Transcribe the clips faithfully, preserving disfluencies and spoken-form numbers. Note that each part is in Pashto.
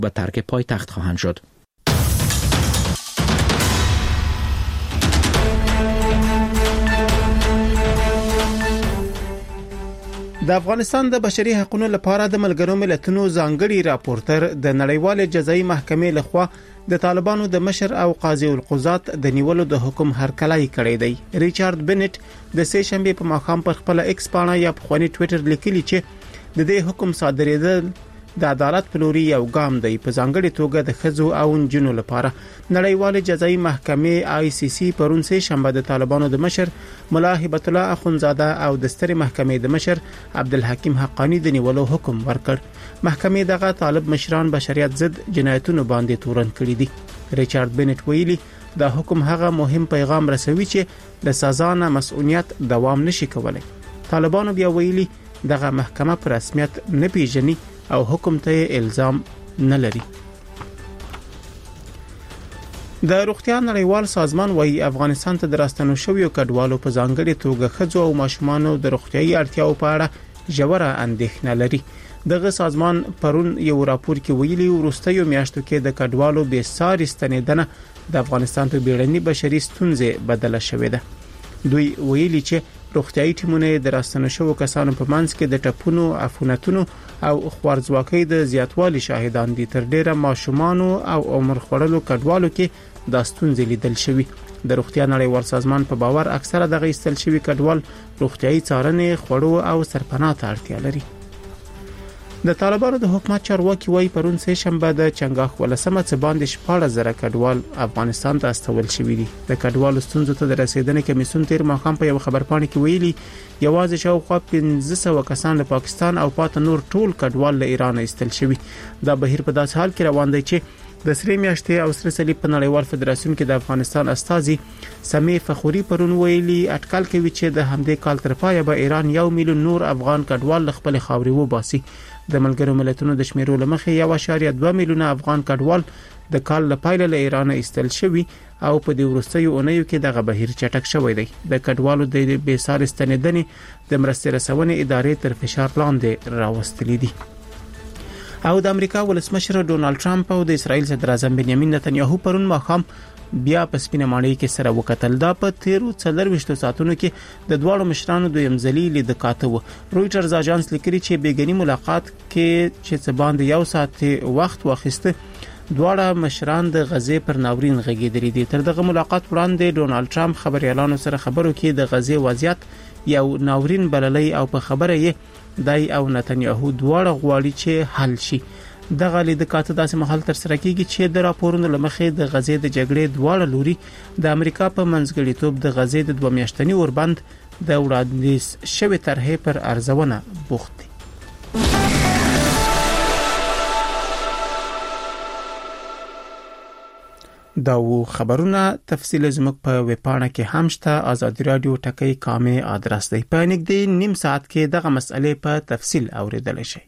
به ترک پایتخت خواهند شد. د افغانستان د بشري حقوقو لپاره د ملګرو ملتونو ځانګړي راپورټر د نړیوال جزایي محکمې لخوا د طالبانو د مشر او قاضي القضات د نیولو د حکم هرکلی کړی دی. ریچارډ بنټ د سه شنبه په ماښام پر خپل ایکس پاڼه یا په خونی ټوئیټر لیکلی چې د دې حکم صادرېدل د عدالت په لوري یو ګام دی په ځانګړي توګه د خزو او نجونو لپاره. نړیوال جزایي محکمې آی سی سی پرون سه شنبه د طالبانو د مشر ملا هبت الله اخونزاده او د سترې محکمې د مشر عبدالحکیم حقانی د نیولو حکم ورکړ. محکمې دغه طالب مشران بشریت ضد جنایتونو باندې تورن کړي دي. ریچارډ بنټ ویلي دا حکم هغه مهم پیغام رسوي چې د سزا نه مسؤلیت دوام نشي کولای. طالبانو بیا ویلي دغه محکمه پر رسمیت نه پیژني او حکم ته الزام نه لري. د روغتیا نړیوال سازمان وايي افغانستان ته د راستنو شویو کډوالو په ځانګړي توګه خځو او ماشومانو د روغتیايي اړتیاو په اړه ژوره اندېښنه لري. دغه سازمان پرون یو راپور کې ویلي وروستیو میاشتو کې د کډوالو بې ساري ستنېدنه د افغانستان په بیړني بشري ستونزې بدله شوې ده. دوی ویلي چې روغتیايي ټیمونه د راستنو شوو کسانو په منځ کې د ټپونو، عفونتونو او خوارځواکۍ د زیاتوالي شاهدان دي. تر ډیره ماشومان او عمر خوړلو کډوالو کې د ستونزې لیدل شوی. د روغتیا نړیوال سازمان په باور اکثره دغه استل شوی کډوال روغتیايي څارنې، خوړو او سرپناه ته اړتیا لري. د طالبانو د حکومت چارواکي وايي پرون سه شنبه د چنګاښ ولسمه څخه باندې شپږ زره کډوال افغانستان ته استول شوي دي. د کډوالو ستونزو ته د رسیدنې کمیسیون تیر ماښام په یو خبرپاڼه کې ویلي یوازې شاوخوا پنځه سوه کسان له پاکستان او پاته نور ټول کډوال له ایران استل شوي. دا بهیر په داسې حال کې روان دی چې د سری میاشتې او سره صلیب په نړیوال فدراسیون کې د افغانستان استازي سمي فخوري پرون ویلي اټکل کوي چې د همدې کال تر پایه به ایران یو میلیون نور افغان کډوال خپل خاوري وباسي. د ملګرو ملتونو د شمیرو لمخې یو اعشاریه دوه میلیونه افغان کډوال د کال لپاره له ایران استل شوي او په دې وروستیو اونیو کې دغه بهیر چټک شوی دی. د کډوالو د بې ساري ستنېدنې د مرستې رسونې ادارې تر فشار لاندې راوستلې دي. او د امریکا ولسمشر ډونالد ټرمپ او د اسرایل صدر اعظم بنیامین نتنیاهو پرون ماښام بیا په سپینه ماڼۍ کې سره وکتل. دا په تیرو څلورویشتو ساعتونو کې د دواړو مشرانو دویم ځلي لید کاته و. رويټرز اژانس لیکي چې بیګنی ملاقات کې چې څه باندې یو ساعت وخت واخیسته دواړه مشران د غزې پر ناورین غږیدلې دي. تر دغه ملاقات وړاندې ډونالد ټرمپ خبريالانو سره خبرو کې د غزې وضعیت یو ناورین بللی او په خبره یې دای او نتنیاهو دواړه غواړي چې حل شي. دغه لید کاته داسې محل تر سره کیږي چې د راپورونو لمخې د غزې د جګړې دواړه لوري د امریکا په منځګړیتوب د غزې د دوه میاشتنی اوربند د وړاندیز شوی طرحې پر ارزونه بوخت دي. دا و خبرونه تفصیل زموږ په ویبپاڼه کې هم شته. آزادی رادیو ټکی کامه آدرس دی. په نږدې نیم ساعت کې دغه مسئله په تفصیل اوریدل شي.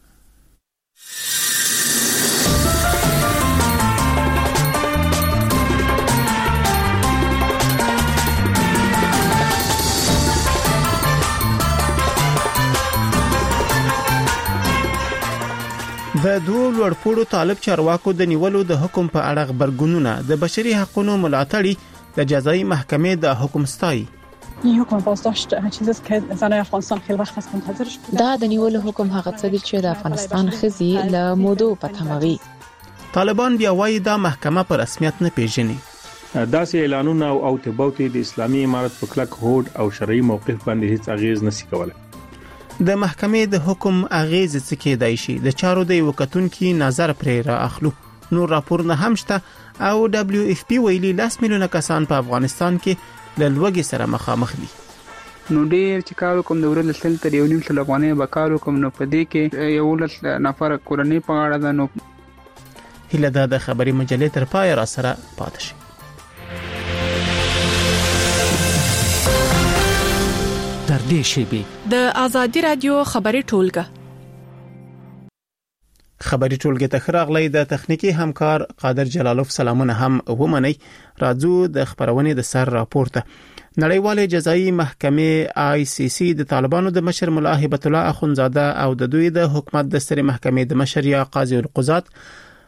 د دوه لوړپوړو طالب چارواکو د نیولو د حکم په اړه خبرګونونه د بشري حقوقو ملاتړي د جزایي محکمې د حکم ستایي. این حکم بازداشت چیزی است که زنای افغانستان خیلی وقت از منتظرش بودن. دا د نیولو حکم هغه څه دی چې د افغانستان خزي له مودو په تموي. طالبان بیا وايي دا محکمه پر رسمیت نه پیژني. داسې اعلانونه او اوتباوتي د اسلامي امارت په کلک هوډ او شرعي موقف باندې هیڅ اغیز نشي کولای. د محکمې د حکم اغیز څه کېدای شي د چارو د وکتونکو نظر پرې را اخلو. نور راپورونه هم شته او دبليو اف پی ویلي لاس میلیونه کسان په افغانستان کې له لوږې سره مخامخ دي. نو ډیر چې کار کوم د ورل سل تر یو نیم سل افغانۍ به کار کوم نو په دې کې یو لس نفر کورنۍ په اړه ده. نو هله دا د خبري مجلې تر پای را سره پاتې شي. تر دې شی د آزادی رادیو خبري ټولګه خبري ټولګه ته خراغلی د تخنیکی همکار قادر جلالوف سلامونه هم ومني. راځو د خبرونه د سر راپورته. نړیواله جزایي محکمې آی سی سی د طالبانو د مشر ملا هبت الله اخونزاده او د دوی د حکومت د سترې محکمې د مشر یا قاضي القضات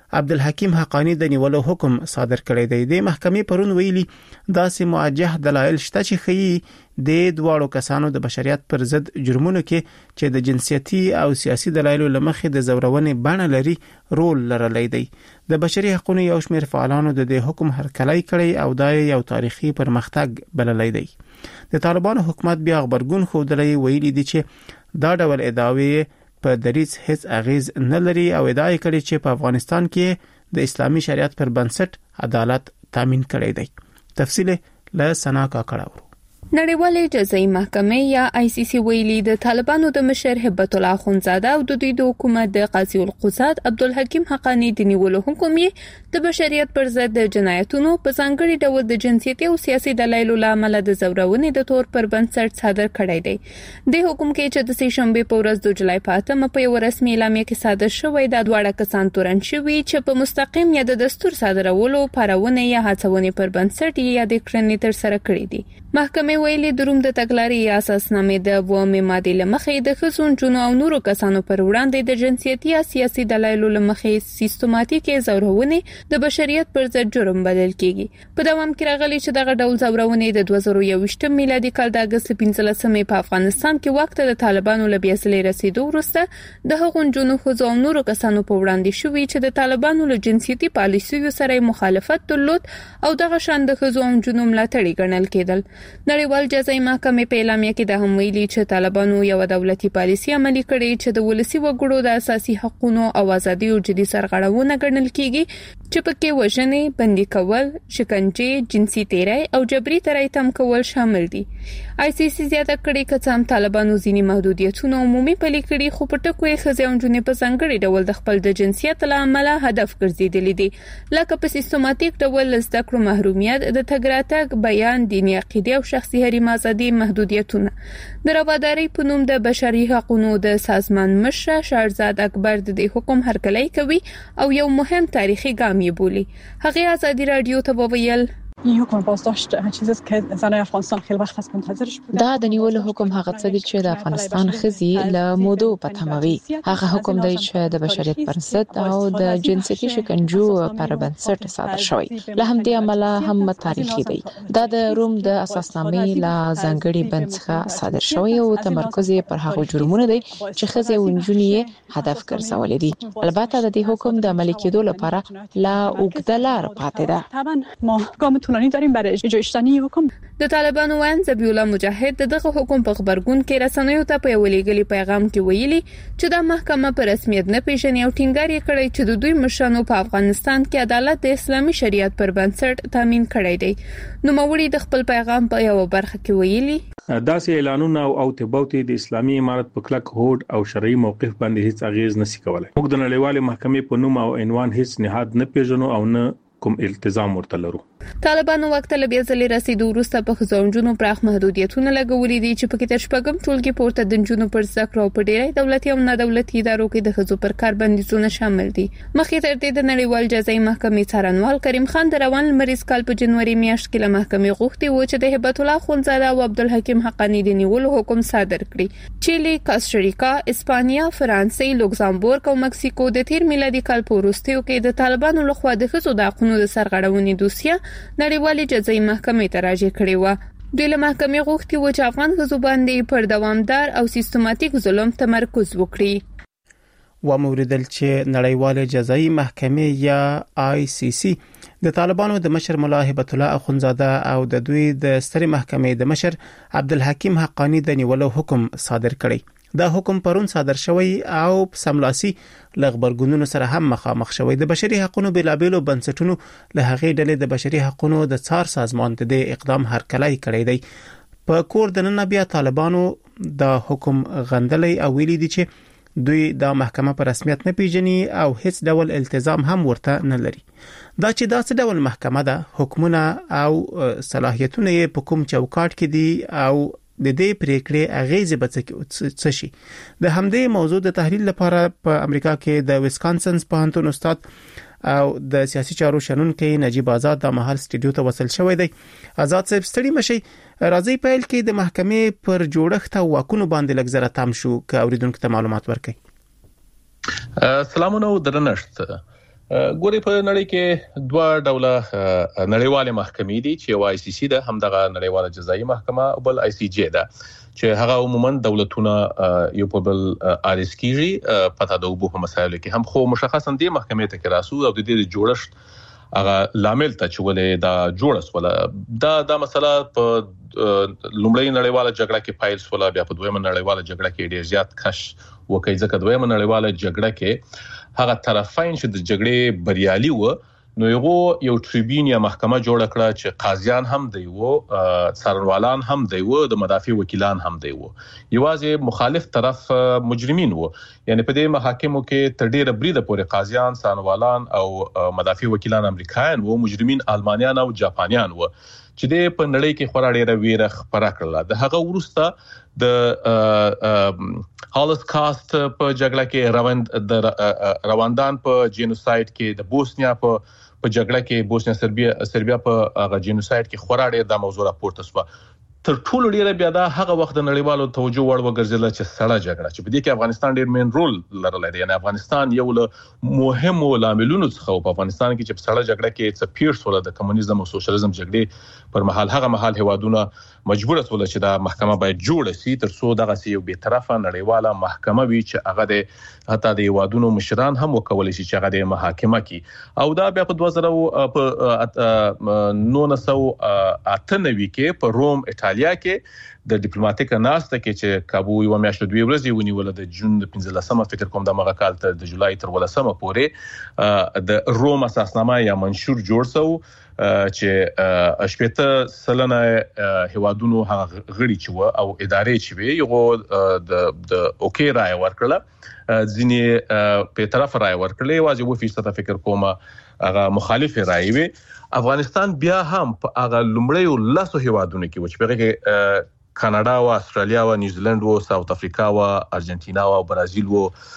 عبدالحکیم حقانی د نیولو حکم صادر کړی دی. د محکمې پرون ویلي داسې موجه دلایل شته چې ښیي د دواړو کسانو د بشریت پر ضد جرمونو کې چې د جنسیتي او سیاسي دلایلو لمخې د زورونې بڼه لري رول لرلی دی. د بشري حقوقو یو شمېر فعالانو د دې حکم هرکلی کړی او دا یو تاریخي پرمختګ بللی دی. د طالبانو حکومت بیا خبرګون ښودلی ویلي دی چې دا ډول ادعاوې په دریځ هیڅ اغیز نه لري او ادعا کړي چې په افغانستان کې د اسلامي شریعت پر بنسټ عدالت تامین کړی دی. تفصیل له سنا کاکړه. نړیوالې جزایي محکمې یا آی سی سی ویلي د طالبانو د مشر هبت الله اخونزاده او د دوی د حکومت د قاضي القضات عبدالحکیم حقانی د نیولو حکم یې د بشریت پر ضد د جنایتونو په ځانګړي ډول د جنسیتي او سیاسي دلایلو لامل د زورونې د تور پر بنسټ صادر کړی دی. د حکم کې چې د سې شنبه په ورځ د جولای په اتمه په یو رسمي اعلامیه کې صادر شوی د دواړه کسان تورن شوی چې په مستقیم یا د دستور صادرولو پارونه یا هڅونې پر بنسټ یا د کړنې تر سره کړی دي. محکمې ویلي د روم د تګلارې اساسنامې د اوومې مادې لمخې د ښځو نجونو او نورو کسانو پر وړاندې د جنسیتي یا سیاسي دلایلو لمخې سیستماتیکي زورونې د بشریت پر ضد جرم بلل کیږي. په دوام کې راغلي چې دغه ډول زورونې د دوه زره یوویشت میلادي کال د اگست پنځلسمې په افغانستان کې وخت د طالبانو له بیاسلې رسیدو وروسته د هغو نجونو ښځو او نورو کسانو په وړاندې شوې چې د طالبانو له جنسیتي پالیسیو سره مخالفت درلود او دغه شان د ښځو او نجونو ملاتړي ګڼل کېدل. نړیوال جزایي محکمې په اعلامیه کې د هم ویلي چې طالبانو یو دولتي پالیسي عملي کړې چې د ولسي وګړو د اساسي حقوقو او ازادیو جدي سرغړونه ګڼل کیږي چې پکې وژنې، بندي کول، شکنجې، جنسي تیری او جبري ترایتم کول شامل دي. آی سی سی زیاته کړي چې هم طالبانو ځینې محدودیتونه عمومي پلي کړي خو په ټکو یې ښځې او نجونې په ځانګړي ډول د خپل د جنسیت له امله هدف ګرځېدلي دي، لکه په سیستماتیک ډول له زده کړو محرومیت، د تګ راتګ، بیان، دیني عقیدې او شخصي حریم ازادي محدودیتونه. د روادارۍ په نوم د بشري حقوقو د سازمان مشر شهرزاد اکبر د دې حکم هرکلی کوي او یو مهم تاریخي ګام یې بولي. هغه ازادي رادیو ته وویل این حکم بازداشت چیزی است که زنای افغانستان خیلی وقت از منتظرش بودن. دا د نیولو حکم هغه څه دی چې د افغانستان ښځې له مودو په تمه وي. هغه حکم دی چې د بشریت پر ضد او د جنسیتي شکنجو پر بنسټ صادر شوی. له همدې امله هم تاریخي دی. دا د روم د اساسنامې له ځانګړي بند څخه صادر شوی او تمرکز یې پر هغو جرمونو دی چې ښځې او نجونې یې هدف ګرځولې دي. البته د دې حکم د عملي کېدو لپاره لا اوږده لار پاتې ده. طبعا ما ګام طولانی داریم برای اجرای شدن این حکم. د طالبانو وان ذبیح الله مجاهد دغه حکم په خبرګون کې رسنیو ته په یو لېږلي پیغام کې ویلي چې د محکمه په رسمیت نه پیژني او ټینګار یې کړی چې د دوی مشرانو په افغانستان کې عدالت د اسلامي شریعت پر بنسټ تامین کړی دی. نو موري د خپل پیغام په یو برخه کې ویلي داسې اعلانونه او اوتبوتي د اسلامي امارت په کلک هوډ او شرعي موقف باندې هیڅ اغیز نشي کولای. موږ د نړیوالې محکمې په نوم او عنوان هیڅ نهاد نه پیژنو او نه کوم التزام ورته لرو. طالبانو وخت له بیځلې رسیدو وروسته په خزونجونو پراخ محدودیتونه لګولې دي چې پکې تر شپږم ټولګي پورته د جنونو پر ذکر او په ډیری دولتي او نه دولتي ادارو کې د خزو پر کار بندیزونه شامل دي. مخکې تر دې د نړیوال جزایي محکمې څارنوال کریم خان د روان لمریز کال په جنوري میاشت کې له محکمې غوښتي و چې د هبت الله اخونزاده او عبدالحکیم حقانی د نیولو حکم صادر کړي. چیلی، کاستاریکا، اسپانیا، فرانسې، لوکزامبورګ او مکسیکو د تیر میلادي کال په وروستیو کې د طالبانو لخوا د خزو د حقوقو د سرغړونې دوسیه نړیوالې جزایي محکمې ته راجع کړې و. دوی له محکمې غوښتي و چې افغان ښځو باندې پر دوامدار او سیستماتیک ظلم تمرکز وکړي. و موریدل چې نړیوالې جزایي محکمې یا آی سی سی د طالبانو د مشر مولا هبت الله اخونزاده او د دوی د سترې محکمې د مشر عبدالحکیم حقانی د نیولو حکم صادر کړی. دا حکم پرون صادر شوی او سملاسي لغبرګونونو سره هم مخامخ شوی. د بشري حقوقو بلابلو بنسټونو له هغې ډلې د بشري حقوقو د څار سازمان د اقدام هرکلی کړی دی. په کور د نن بیا طالبانو د حکم غندلې او ویلي دي چې دوی د محکمه په رسمیت نه پیژني او هیڅ ډول التزام هم ورته نه لري. دا چې دا څه ډول محکمه ده، حکمونه او صلاحیتونه یې په کوم چوکاټ کې دي او د دې پریکړې اغیزه به څه شي. د همدې موضوع د تحلیل لپاره په امریکا کې د ویسکانسن پوهنتون استاد او د سیاسي چارو شنونکي نجیب آزاد د محل سټډیو ته وصل شوی دی. آزاد صاحب ستړي مشي، راځي پیل کې د محکمې پر جوړښت او واکونو باندې لږ زره تام شو که اوریدونکو ته معلومات ورکړي. سلامونه او درنښت. ګوري په نړۍ کې دوه ډوله نړیواله محکمې دي چې واي سي سي ده، همدغه نړیواله جزایي محکمه او بل آی سی جی ده چې هغه عموما دولتونه یو په بل ار اس کیږي پته د وبو په مسایلو کې هم، خو مشخصا دي محکمې ته کې راسو او د دې جوړښت هغه لامل ته چې ولې دا جوړس ولا دا دا مسله په لومړی نړیواله جګړه کې پایل ولا بیا په دویمه نړیواله جګړه کې ډیر زیات کش وکړي، ځکه دویمه نړیواله جګړه کې هغه طرفین چې د جګړې بریالي و نو یو یو ټریبیون یا محکمه جوړ کړه چې قاضیان هم دی وو، څارنوالان هم دی وو، د مدافع وکیلان هم دی وو، یوازې مخالف طرف مجرمین وو. یعنی په دې محاکمو کې تر ډیره بریده پورې قاضیان، څارنوالان او مدافع وکیلان امریکایان وو، مجرمین آلمانیان او جاپانیان وو چې د په نړۍ کې خورا ډیره ویره خبره کړله. د هغه وروسته د هولوکاست په جګړه کې روند د رواندان په جینوساید کې، د بوسنیا په په جګړه کې بوسنیا سربیا سربیا په هغه جینوساید کې خورا ډیر د موضوع راپورته شو. تر ټولو ډیره بیا دا هغه وخت د نړیوالو توجه وړ وګرځیدل چې سړه جګړه چې په دې کې افغانستان ډیر مین رول لرلی دی. یعنی افغانستان یو له مهمو لاملونو څخه په افغانستان کې چې په سړه جګړه کې څه پیر شول د کمونیزم او سوشلیزم جګړې پر مهال، هغه مهال هیوادونه مجبور شول چې دا محکمه باید جوړ شي تر څو دغه یو به طرفه نړیواله محکمه وي چې هغه د حتی د هیوادونو مشران هم وکولای شي چې هغه د محاکمه کی. او دا بیا په دوه زره په نولس سوه اته نوي کې په روم ایتالیا کې د ډیپلوماټیک ناسته کې چې کابو یو میاشت دوی ورځې ونیول د جون د پنځلسمه فکر کوم د مغه کال ته د جولای تر ولسمه پورې د روم اساسنامه یا منشور جوړ سو چې شپږ سلنه هیوادونو هغه غړي چې و او ادارې چې وي یو د د اوکي رائے ورکړه، ځینې په طرف رائے ورکړلې، واځي و فیصد فکر کوم هغه مخالف رائے وي. افغانستان بیا هم په هغه لومړی لاسو هیوادونو کې و چې په کې کاناډا او استرالیا او نیوزیلند او ساوث افریقا او ارجنټینا او برازیل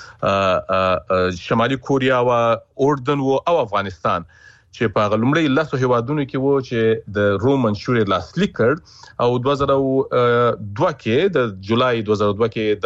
او شمالي کوریا او اردن او افغانستان چې په غلمړی لاسو هیوادونو کې وو چې د روم منشور لاسلیک کړ او دوه زره دوه کې د جولای دوه زره دوه کې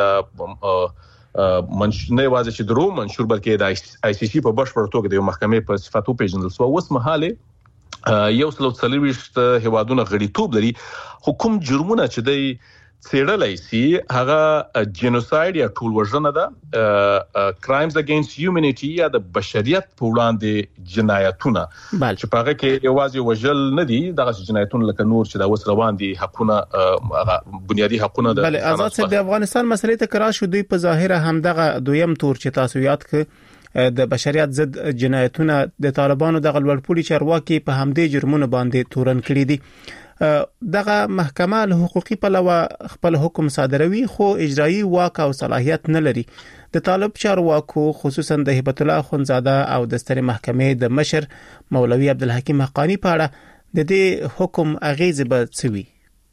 د منشور نه واځي چې د روم منشور بلکې د آی سی سی په بشپړ توګه د محکمې په صفاتو پیژندل شو. اوس مهاله یو سلو څلويشت هیوادونه غړیتوب لري، حکومت جرمونه چې د څېړلای سي هغه جینوساید یا ټول وژنه ده، کرایمز اگینست هیومنټی یا د بشریت په وړاندې جنایتونه چې په هغه کې یوازې وژل نه دي، دغه جنایتونه لکه نور چې دا وس روان دي، حقونه بنیادی حقونه د بل آزاد سره د افغانستان مسلې ته کرا شو دوی په ظاهره همدغه دویم تور چې تاسو یاد ک د بشریت ضد جنایتونه د طالبانو د غلوړپوړي چارواکي په همدې جرمونو باندې تورن کړی دي. دغه محکمه له حقوقي پلوه خپل حکم صادروي خو اجرایی واک او صلاحیت نه لري. د طالب چارواکو خصوصا د هبت الله خنزاده او د ستر محکمې د مشر مولوي عبدالحکیم حقانی په اړه د دې حکم اغیز به څوي؟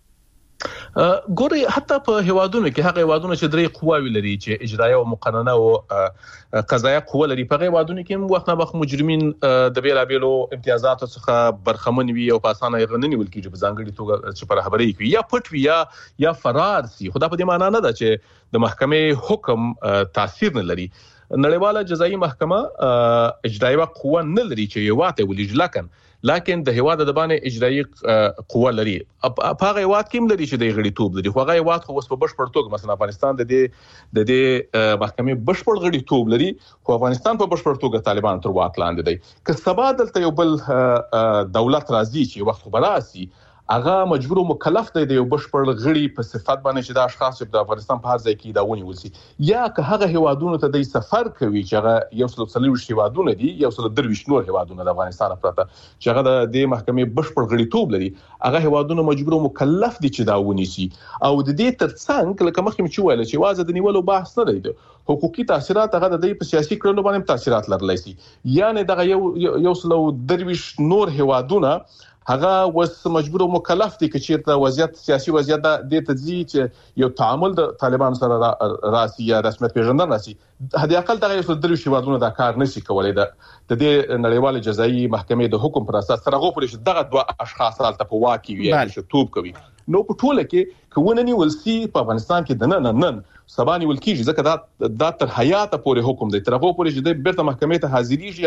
ګوري حتی په هیوادونو کې هغه هیوادونو چې درې قواوی لري چې اجرایه او مقننه او قضایه قوه لري، په هیوادونو کې هم وخت نه وخت مجرمین د بیلابیلو امتیازاتو څخه برخمن وي او په اسانه یې غننی ول کیږي، په ځانګړي توګه چې پر خبرې کوي یا پټ وي یا یا فرار سي. خدا په دې معنی نه ده چې د محکمې حکم تاثیر نه لري. نړیواله جزایي محکمه اجرایي قوه نه لري چې یو واته ولې لکن لکن د هواد د باندې اجرایی قوه لري، په هغه هواد کې هم لري چې د غړیتوب لري، خو هغه هواد خو اوس په بشپړ توګه مثلا افغانستان د دې د دې محکمې بشپړ غړیتوب لري، خو افغانستان په بشپړ توګه طالبان تر واک لاندې دي. که سبا دلته یو بل دولت راځي چې وخت خبراسي هغه مجبور او مکلف دی د یو بشپړ غړي په صفت باندې چې د اشخاص په افغانستان په هر ځای کې دا ونیول شي، یا که هغه هیوادونو ته د سفر کوي چې هغه یو څل څلويشت هیوادونه دي، یو څل درويشت نور هیوادونه د افغانستان پرته چې هغه د محکمې بشپړ غړیتوب لري، هغه هیوادونه مجبور او مکلف دي چې دا ونیسي. او د دې ترڅنګ لکه مخکې چې ویل چې واځه د نیولو بحث نه دی، حقوقي تاثیرات هغه د په سیاسي کړنو باندې تاثیرات لرلی شي، یعنی دغه یو یو څل درويشت نور هیوادونه هغه وس مجبور او مکلف دي چې چیرته وضعیت سیاسي وضعیت د تدزی چې یو تعامل د طالبان سره راسي یا رسمیت پیژندنه راسي، هدي اقل دغه یو درې شیوادونه دا کار نشي کولای. د دې نړیوال جزایي محکمې د حکم پر اساس سره غوښتل شي دغه دوه اشخاص حالت په واقع وي چې توپ کوي. نو په ټوله کې کوونه ولسی په افغانستان کې د نن نن سبا نیول کیږي، ځکه دا د تر حیات پورې حکم دی، تر هغه پورې چې د بیرته محکمې ته حاضرېږي